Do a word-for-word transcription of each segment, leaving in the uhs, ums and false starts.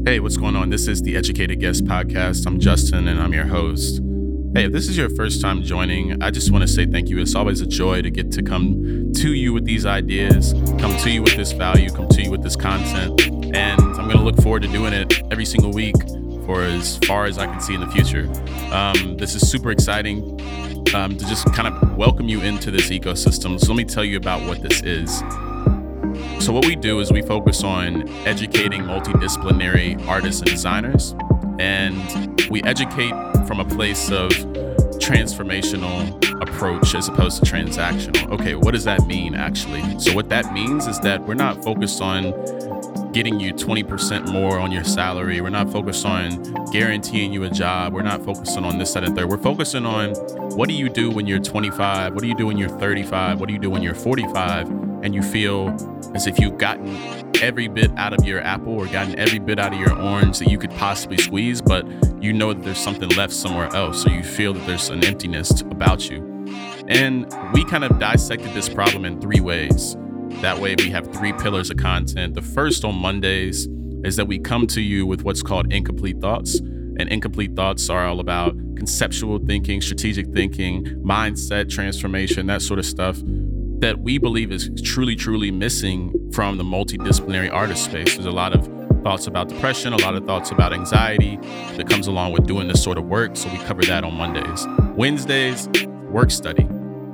Hey, what's going on? This is the Educated Guest Podcast. I'm Justin and I'm your host. Hey, if this is your first time joining, I just want to say thank you. It's always a joy to get to come to you with these ideas, come to you with this value, come to you with this content. And I'm going to look forward to doing it every single week for as far as I can see in the future. Um, this is super exciting um, to just kind of welcome you into this ecosystem. So let me tell you about what this is. So what we do is we focus on educating multidisciplinary artists and designers, and we educate from a place of transformational approach as opposed to transactional. Okay, what does that mean actually? So what that means is that we're not focused on getting you twenty percent more on your salary. We're not focused on guaranteeing you a job. We're not focusing on this, that, and third. We're focusing on what do you do when you're twenty-five? What do you do when you're thirty-five? What do you do when you're forty-five? And you feel as if you've gotten every bit out of your apple or gotten every bit out of your orange that you could possibly squeeze, but you know that there's something left somewhere else. So you feel that there's an emptiness about you. And we kind of dissected this problem in three ways. That way we have three pillars of content. The first on Mondays is that we come to you with what's called incomplete thoughts. And incomplete thoughts are all about conceptual thinking, strategic thinking, mindset transformation, that sort of stuff that we believe is truly, truly missing from the multidisciplinary artist space. There's a lot of thoughts about depression, a lot of thoughts about anxiety that comes along with doing this sort of work. So we cover that on Mondays. Wednesdays, work study.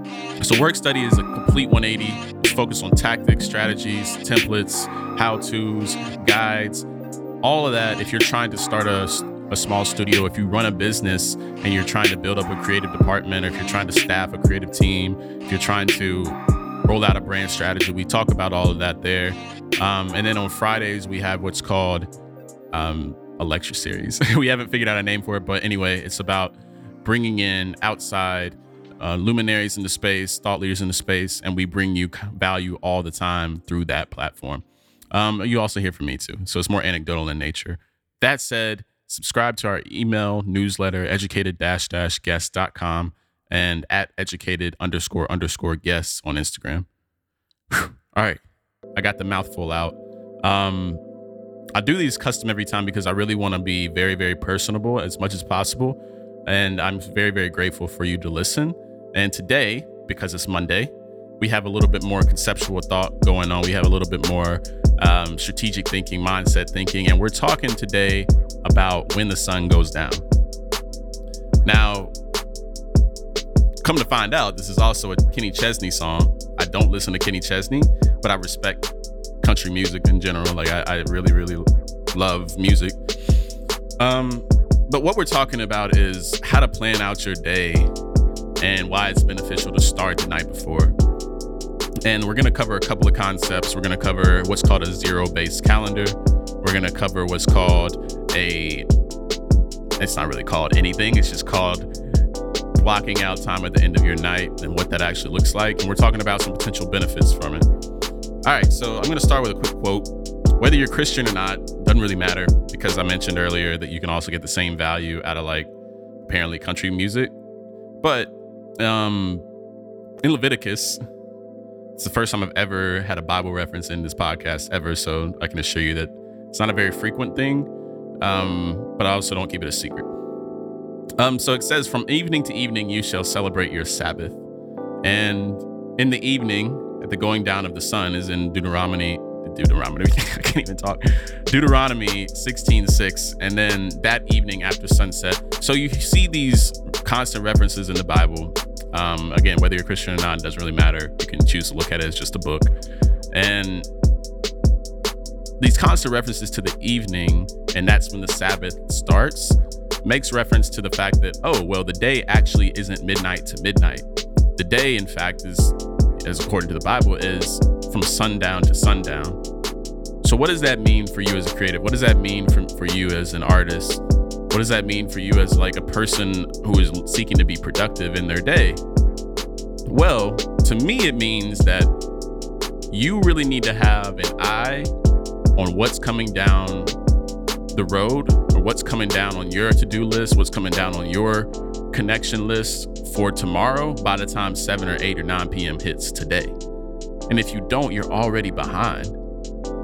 So work study is a complete one eighty. It's focused on tactics, strategies, templates, how-tos, guides, all of that. If you're trying to start a, a small studio, if you run a business and you're trying to build up a creative department, or if you're trying to staff a creative team, if you're trying to roll out a brand strategy, we talk about all of that there. Um, and then on Fridays, we have what's called um, a lecture series. We haven't figured out a name for it, but anyway, it's about bringing in outside uh, luminaries in the space, thought leaders in the space, and we bring you value all the time through that platform. Um, you also hear from me too, so it's more anecdotal in nature. That said, subscribe to our email newsletter, educated dash dash guest dot com, and at educated underscore underscore guests on Instagram. Whew. All right. I got the mouthful out. Um, I do these custom every time because I really want to be very, very personable as much as possible. And I'm very, very grateful for you to listen. And today, because it's Monday, we have a little bit more conceptual thought going on. We have a little bit more um, strategic thinking, mindset thinking. And we're talking today about When the Sun Goes Down. Now, come to find out, this is also a Kenny Chesney song. I don't listen to Kenny Chesney, but I respect country music in general. Like I, I really, really love music. Um, but what we're talking about is how to plan out your day and why it's beneficial to start the night before. And we're going to cover a couple of concepts. We're going to cover what's called a zero-based calendar. We're going to cover what's called a, it's not really called anything. It's just called blocking out time at the end of your night and what that actually looks like. And we're talking about some potential benefits from it. All right, so I'm going to start with a quick quote. Whether you're Christian or not, doesn't really matter, because I mentioned earlier that you can also get the same value out of like apparently country music. But um, in Leviticus, it's the first time I've ever had a Bible reference in this podcast ever. So I can assure you that it's not a very frequent thing, um, but I also don't keep it a secret. Um, so it says, from evening to evening, you shall celebrate your Sabbath. And in the evening, at the going down of the sun, is in Deuteronomy, Deuteronomy, I can't even talk, Deuteronomy sixteen six. And then that evening after sunset. So you see these constant references in the Bible. Um, again, whether you're Christian or not, it doesn't really matter. You can choose to look at it as just a book. And these constant references to the evening, and that's when the Sabbath starts, makes reference to the fact that, oh, well, the day actually isn't midnight to midnight. The day, in fact, is, as according to the Bible, is from sundown to sundown. So what does that mean for you as a creative? What does that mean for, for you as an artist? What does that mean for you as like a person who is seeking to be productive in their day? Well, to me, it means that you really need to have an eye on what's coming down the road, or what's coming down on your to-do list, what's coming down on your connection list for tomorrow by the time seven or eight or nine p.m. hits today. And if you don't, you're already behind.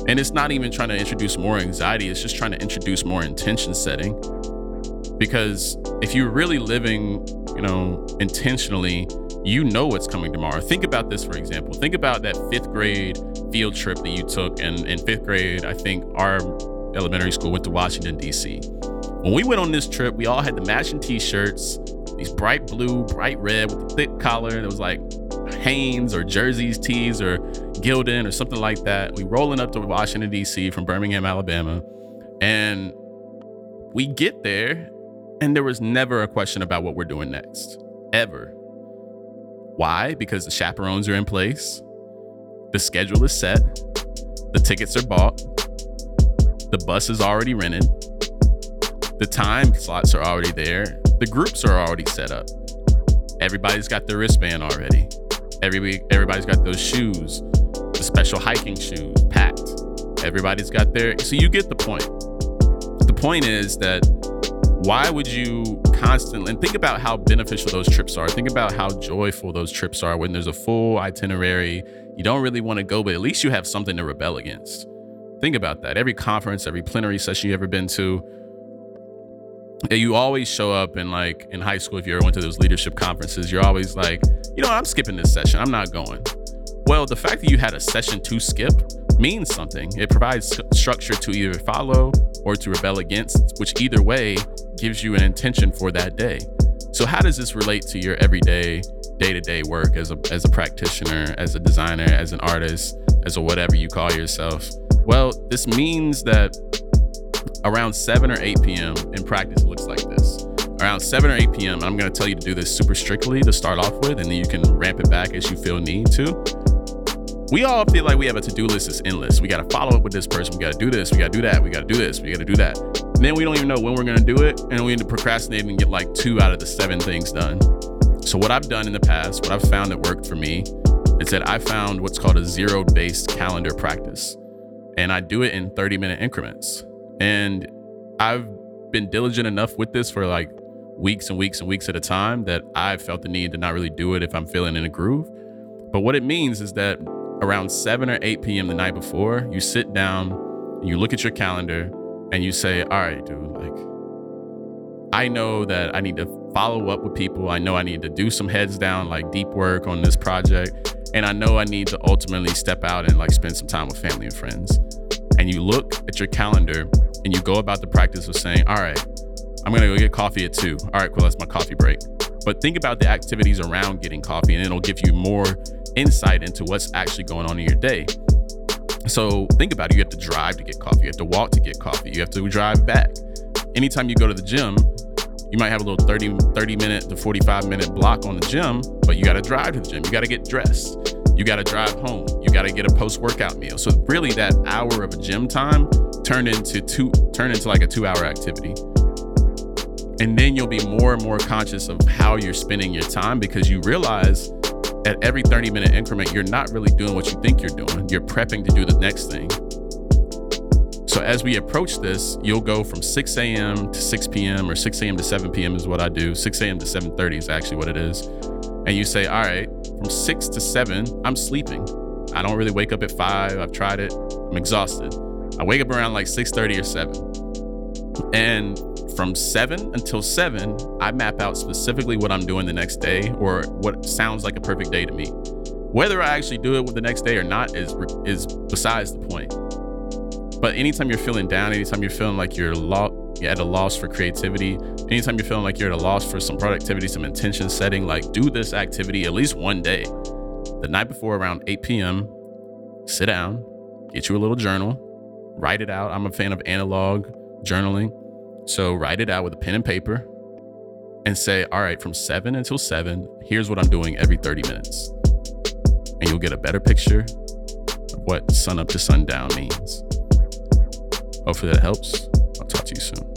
And it's not even trying to introduce more anxiety. It's just trying to introduce more intention setting. Because if you're really living, you know, intentionally, you know what's coming tomorrow. Think about this, for example. Think about that fifth grade field trip that you took. And in fifth grade, I think our elementary school went to Washington, D C. When we went on this trip, we all had the matching t-shirts, these bright blue, bright red with a thick collar. It was like Hanes or Jersey's tees or Gildan or something like that. We rolling up to Washington, D C from Birmingham, Alabama. And we get there and there was never a question about what we're doing next, ever. Why? Because the chaperones are in place. The schedule is set. The tickets are bought. The bus is already rented. The time slots are already there. The groups are already set up. Everybody's got their wristband already. Every, everybody's got those shoes, the special hiking shoes packed. Everybody's got their, so you get the point. The point is that why would you constantly, and think about how beneficial those trips are. Think about how joyful those trips are when there's a full itinerary. You don't really want to go, but at least you have something to rebel against. Think about that. Every conference, every plenary session you ever been to, you always show up in like in high school, if you ever went to those leadership conferences, you're always like, you know, I'm skipping this session. I'm not going. Well, the fact that you had a session to skip means something. It provides structure to either follow or to rebel against, which either way gives you an intention for that day. So how does this relate to your everyday, day-to-day work as a as a practitioner, as a designer, as an artist, as a whatever you call yourself? Well, this means that around seven or eight p.m. in practice, it looks like this. Around seven or eight p.m., I'm going to tell you to do this super strictly to start off with, and then you can ramp it back as you feel need to. We all feel like we have a to-do list that's endless. We got to follow up with this person. We got to do this. We got to do that. We got to do this. We got to do that. And then we don't even know when we're going to do it. And we end up procrastinating and get like two out of the seven things done. So what I've done in the past, what I've found that worked for me, is that I found what's called a zero-based calendar practice. And I do it in thirty minute increments. And I've been diligent enough with this for like weeks and weeks and weeks at a time that I've felt the need to not really do it if I'm feeling in a groove. But what it means is that around seven or eight p.m. the night before, you sit down, and you look at your calendar, and you say, all right, dude, like, I know that I need to follow up with people. I know I need to do some heads down, like deep work on this project. And I know I need to ultimately step out and like spend some time with family and friends. And you look at your calendar and you go about the practice of saying, all right, I'm going to go get coffee at two. All right, cool. That's my coffee break. But think about the activities around getting coffee, and it'll give you more insight into what's actually going on in your day. So think about it. You have to drive to get coffee. You have to walk to get coffee. You have to drive back. Anytime you go to the gym, you might have a little thirty, thirty minute to forty-five minute block on the gym, but you got to drive to the gym. You got to get dressed. You got to drive home. You got to get a post-workout meal. So really that hour of a gym time turned into two, turn into like a two hour activity. And then you'll be more and more conscious of how you're spending your time, because you realize at every thirty minute increment, you're not really doing what you think you're doing. You're prepping to do the next thing. So as we approach this, you'll go from six a.m. to six p.m. or six a.m. to seven p.m. is what I do. six a.m. to seven thirty is actually what it is. And you say, all right, from six to seven, I'm sleeping. I don't really wake up at five. I've tried it. I'm exhausted. I wake up around like six thirty or seven. And from seven until seven, I map out specifically what I'm doing the next day, or what sounds like a perfect day to me. Whether I actually do it with the next day or not is is besides the point. But anytime you're feeling down, anytime you're feeling like you're, lo- you're at a loss for creativity, anytime you're feeling like you're at a loss for some productivity, some intention setting, like do this activity at least one day. The night before around eight p.m., sit down, get you a little journal, write it out. I'm a fan of analog journaling. So write it out with a pen and paper and say, all right, from seven until seven, here's what I'm doing every thirty minutes. And you'll get a better picture of what sun up to sundown means. Hopefully that helps. I'll talk to you soon.